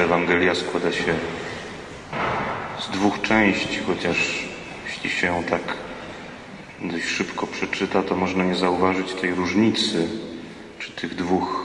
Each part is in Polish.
Ewangelia składa się z dwóch części, chociaż jeśli się ją tak dość szybko przeczyta, to można nie zauważyć tej różnicy, czy tych dwóch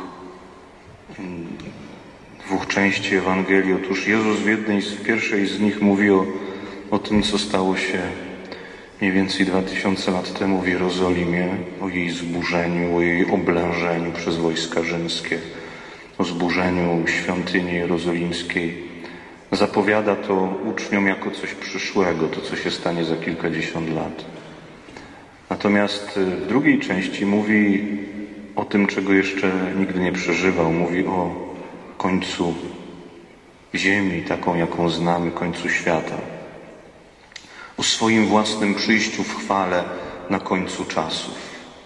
części Ewangelii. Otóż Jezus w pierwszej z nich mówi o tym, co stało się mniej więcej 2000 lat temu w Jerozolimie, o jej zburzeniu, o jej oblężeniu przez wojska rzymskie, o zburzeniu świątyni jerozolimskiej. Zapowiada to uczniom jako coś przyszłego, to co się stanie za kilkadziesiąt lat. Natomiast w drugiej części mówi o tym, czego jeszcze nigdy nie przeżywał. Mówi o końcu ziemi, taką jaką znamy, końcu świata. O swoim własnym przyjściu w chwale na końcu czasów.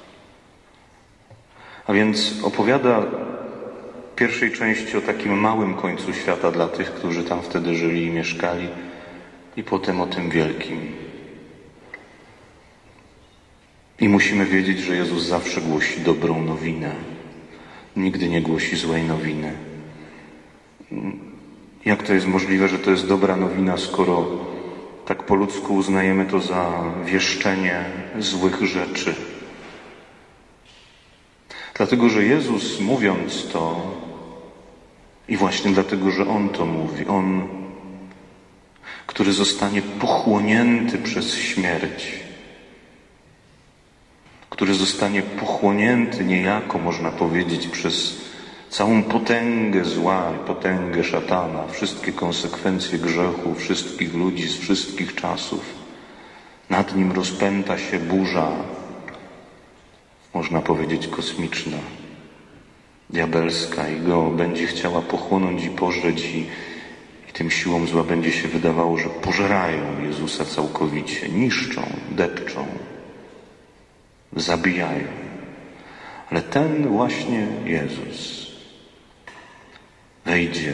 A więc opowiada w pierwszej części o takim małym końcu świata dla tych, którzy tam wtedy żyli i mieszkali, i potem o tym wielkim. I musimy wiedzieć, że Jezus zawsze głosi dobrą nowinę. Nigdy nie głosi złej nowiny. Jak to jest możliwe, że to jest dobra nowina, skoro tak po ludzku uznajemy to za wieszczenie złych rzeczy? Dlatego, że Jezus, mówiąc to, i właśnie dlatego, że On to mówi, On, który zostanie pochłonięty przez śmierć, który zostanie pochłonięty niejako, można powiedzieć, przez całą potęgę zła i potęgę szatana, wszystkie konsekwencje grzechu, wszystkich ludzi z wszystkich czasów. Nad nim rozpęta się burza, można powiedzieć kosmiczna, diabelska, i go będzie chciała pochłonąć i pożreć, i tym siłom zła będzie się wydawało, że pożerają Jezusa całkowicie, niszczą, depczą, zabijają. Ale ten właśnie Jezus wejdzie,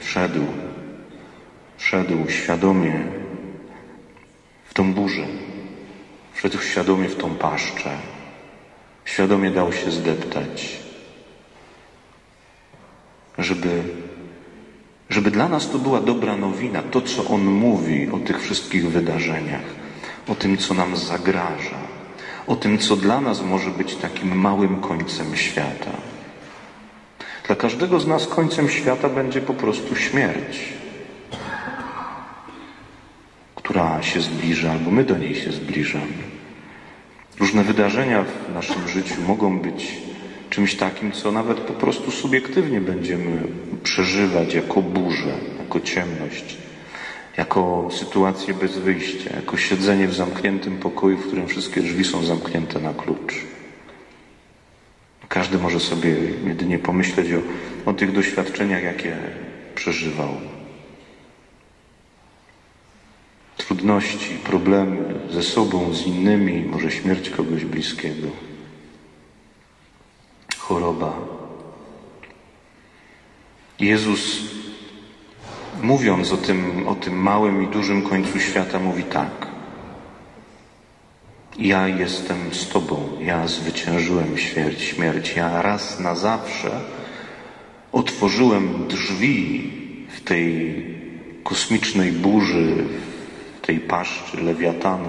wszedł świadomie w tą burzę, wszedł świadomie w tą paszczę, świadomie dał się zdeptać, żeby dla nas to była dobra nowina, to co On mówi o tych wszystkich wydarzeniach, o tym, co nam zagraża, o tym, co dla nas może być takim małym końcem świata. Dla każdego z nas końcem świata będzie po prostu śmierć, która się zbliża, albo my do niej się zbliżamy. Różne wydarzenia w naszym życiu mogą być czymś takim, co nawet po prostu subiektywnie będziemy przeżywać jako burzę, jako ciemność, jako sytuację bez wyjścia, jako siedzenie w zamkniętym pokoju, w którym wszystkie drzwi są zamknięte na klucz. Każdy może sobie jedynie pomyśleć o tych doświadczeniach, jakie przeżywał. Trudności, problemy ze sobą, z innymi, może śmierć kogoś bliskiego, choroba. Jezus, mówiąc o tym małym i dużym końcu świata, mówi tak: ja jestem z Tobą, ja zwyciężyłem śmierć, ja raz na zawsze otworzyłem drzwi w tej kosmicznej burzy, w tej paszczy lewiatana.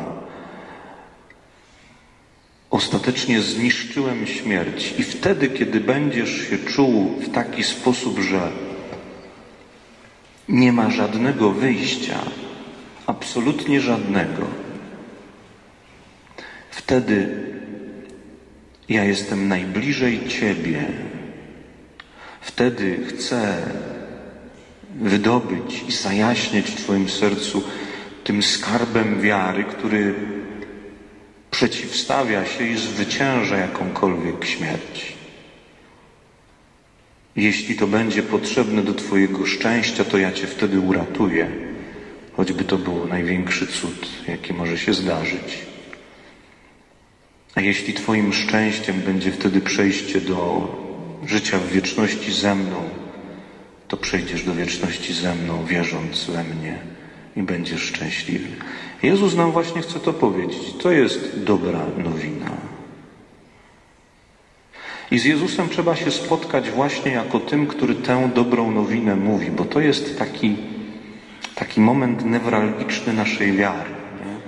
Ostatecznie zniszczyłem śmierć i wtedy, kiedy będziesz się czuł w taki sposób, że nie ma żadnego wyjścia, absolutnie żadnego, wtedy ja jestem najbliżej Ciebie. Wtedy chcę wydobyć i zajaśnieć w Twoim sercu tym skarbem wiary, który przeciwstawia się i zwycięża jakąkolwiek śmierć. Jeśli to będzie potrzebne do Twojego szczęścia, to ja Cię wtedy uratuję, choćby to był największy cud, jaki może się zdarzyć. A jeśli Twoim szczęściem będzie wtedy przejście do życia w wieczności ze mną, to przejdziesz do wieczności ze mną, wierząc we mnie, i będziesz szczęśliwy. Jezus nam właśnie chce to powiedzieć. To jest dobra nowina. I z Jezusem trzeba się spotkać właśnie jako tym, który tę dobrą nowinę mówi, bo to jest taki moment newralgiczny naszej wiary. Nie?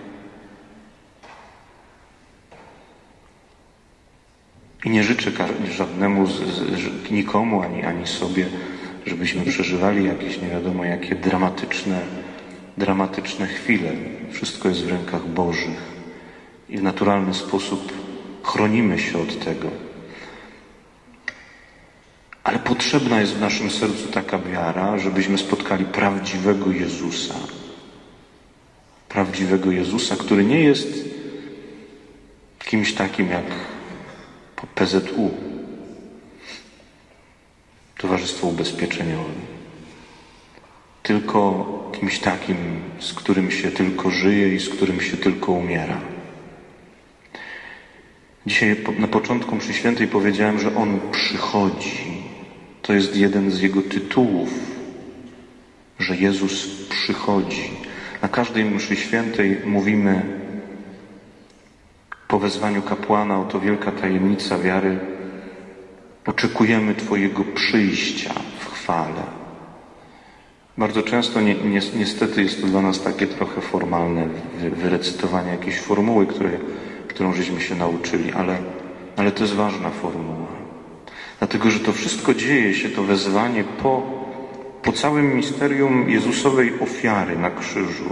I nie życzę żadnemu, nikomu, ani sobie, żebyśmy przeżywali jakieś nie wiadomo jakie dramatyczne chwile. Wszystko jest w rękach Bożych i w naturalny sposób chronimy się od tego. Ale potrzebna jest w naszym sercu taka wiara, żebyśmy spotkali prawdziwego Jezusa. Prawdziwego Jezusa, który nie jest kimś takim jak PZU, Towarzystwo Ubezpieczeniowe, tylko kimś takim, z którym się tylko żyje i z którym się tylko umiera. Dzisiaj na początku mszy świętej powiedziałem, że On przychodzi. To jest jeden z Jego tytułów, że Jezus przychodzi. Na każdej mszy świętej mówimy po wezwaniu kapłana, oto wielka tajemnica wiary, oczekujemy Twojego przyjścia w chwale. Bardzo często niestety jest to dla nas takie trochę formalne wyrecytowanie jakiejś formuły, którą żeśmy się nauczyli, ale to jest ważna formuła. Dlatego, że to wszystko dzieje się, to wezwanie po całym misterium Jezusowej ofiary na krzyżu.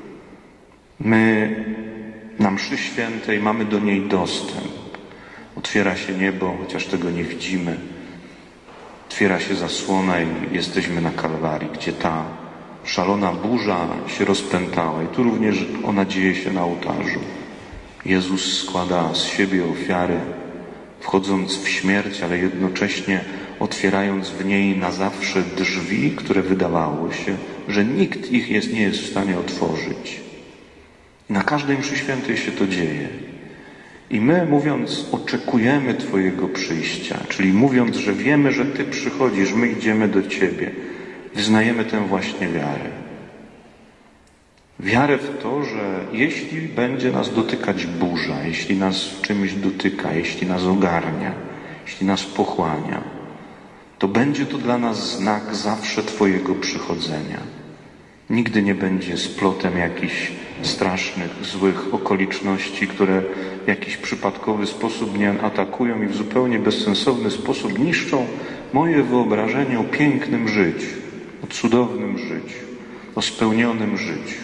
My na mszy świętej mamy do niej dostęp. Otwiera się niebo, chociaż tego nie widzimy. Otwiera się zasłona i jesteśmy na Kalwarii, gdzie ta szalona burza się rozpętała. I tu również ona dzieje się na ołtarzu. Jezus składa z siebie ofiarę, wchodząc w śmierć, ale jednocześnie otwierając w niej na zawsze drzwi, które wydawało się, że nikt ich nie jest w stanie otworzyć. I na każdej mszy świętej się to dzieje. I my, mówiąc, oczekujemy Twojego przyjścia, czyli mówiąc, że wiemy, że Ty przychodzisz, my idziemy do Ciebie, wyznajemy tę właśnie wiarę. Wiarę w to, że jeśli będzie nas dotykać burza, jeśli nas w czymś dotyka, jeśli nas ogarnia, jeśli nas pochłania, to będzie to dla nas znak zawsze Twojego przychodzenia. Nigdy nie będzie splotem jakichś strasznych, złych okoliczności, które w jakiś przypadkowy sposób mnie atakują i w zupełnie bezsensowny sposób niszczą moje wyobrażenie o pięknym życiu, o cudownym życiu, o spełnionym życiu.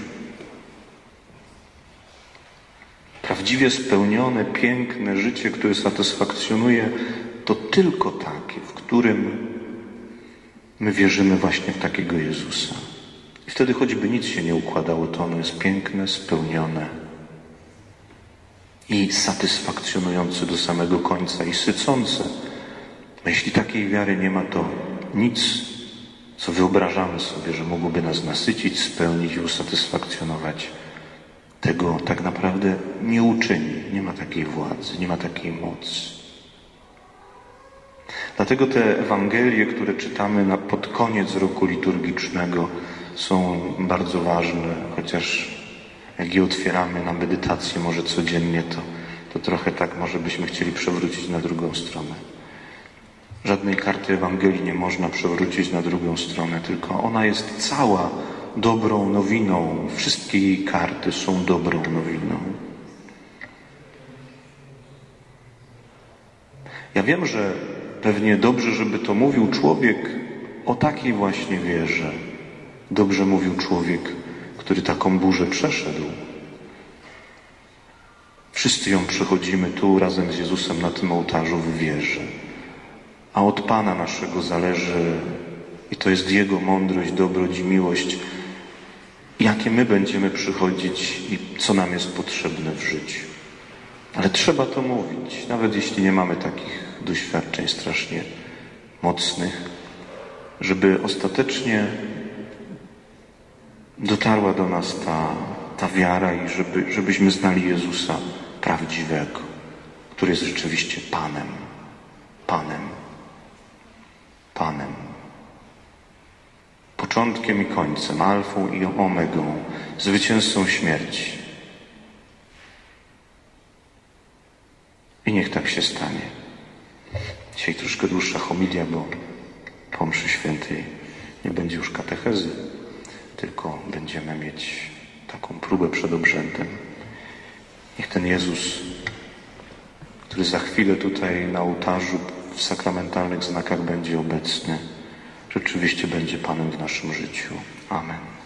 Prawdziwie spełnione, piękne życie, które satysfakcjonuje, to tylko takie, w którym my wierzymy właśnie w takiego Jezusa. I wtedy choćby nic się nie układało, to ono jest piękne, spełnione i satysfakcjonujące do samego końca i sycące. Jeśli takiej wiary nie ma, to nic, co wyobrażamy sobie, że mogłoby nas nasycić, spełnić i usatysfakcjonować, tego tak naprawdę nie uczyni. Nie ma takiej władzy, nie ma takiej mocy. Dlatego te Ewangelie, które czytamy pod koniec roku liturgicznego, są bardzo ważne, chociaż jak je otwieramy na medytację może codziennie, to trochę tak może byśmy chcieli przewrócić na drugą stronę. Żadnej karty Ewangelii nie można przewrócić na drugą stronę, tylko ona jest cała dobrą nowiną. Wszystkie jej karty są dobrą nowiną. Ja wiem, że pewnie dobrze, żeby to mówił człowiek o takiej właśnie wierze. Dobrze mówił człowiek, który taką burzę przeszedł. Wszyscy ją przechodzimy tu razem z Jezusem na tym ołtarzu w wierze. A od Pana naszego zależy, i to jest Jego mądrość, dobroć i miłość, jakie my będziemy przychodzić i co nam jest potrzebne w życiu. Ale trzeba to mówić, nawet jeśli nie mamy takich doświadczeń strasznie mocnych, żeby ostatecznie dotarła do nas ta wiara i żebyśmy znali Jezusa prawdziwego, który jest rzeczywiście Panem. Początkiem i końcem, alfą i omegą, zwycięzcą śmierci. I niech tak się stanie. Dzisiaj troszkę dłuższa homilia, bo po mszy świętej nie będzie już katechezy, tylko będziemy mieć taką próbę przed obrzędem. Niech ten Jezus, który za chwilę tutaj na ołtarzu w sakramentalnych znakach będzie obecny, rzeczywiście będzie Panem w naszym życiu. Amen.